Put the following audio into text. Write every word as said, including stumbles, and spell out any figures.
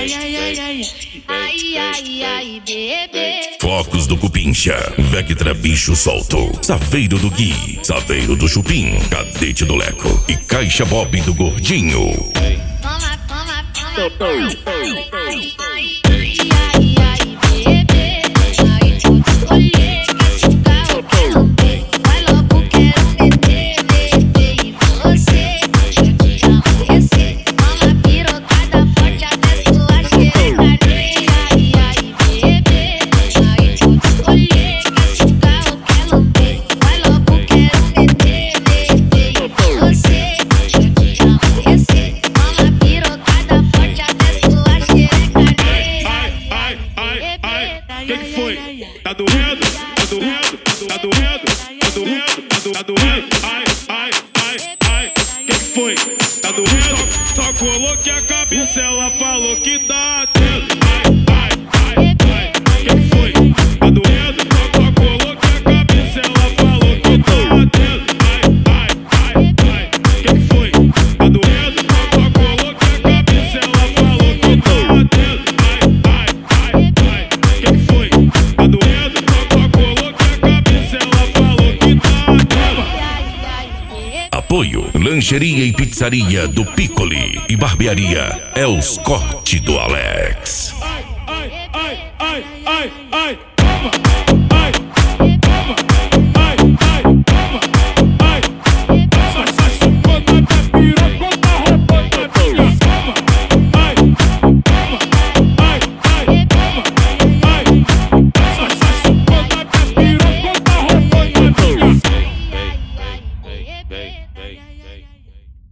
ai, ai, ai, ai, ai, ai, ai, bebê. Focos do Cupincha, Vectra Bicho Solto, Saveiro do Gui, Saveiro do Chupim, Cadete do Leco e Caixa Bob do Gordinho. Toma, toma, toma, toma, ai, ai, ai, ai, ai, bebê. Aí pode escolher, quer chutar ou quer lamber. Vai logo, quero beber, beber e você quer te amanhecer. Toma pirocada forte até sua xerecaria. Ai, ai, bebê. Aí pode escolher, quer chutar ou quer lamber. Vai logo, quero beber, beber e você quer te amanhecer. Toma pirocada forte até sua xerecaria. Ai, ai, ai, ai, que que foi? Tá doendo? Tá doendo? Tá doendo? Tá doendo? Tá doendo? Tá doendo? Ai, ai, ai, ai, que que foi? Tá doendo? Só, só coloquei a cabeça, ela falou que tá atento. Ai, ai, ai, ai, que que foi? Tá doendo? Só, só coloquei a cabeça, ela falou que tá atento. Ai, ai, ai, ai, que que foi? Tá doendo? Só, só coloquei a cabeça, ela falou que tá atento. Ai, ai, ai, ai, que que foi? Tá doendo? Só, só coloquei a cabeça, ela falou que tá atento. Apoio, lancheria e pizzaria do Piccoli e barbearia Els Corte do Alex.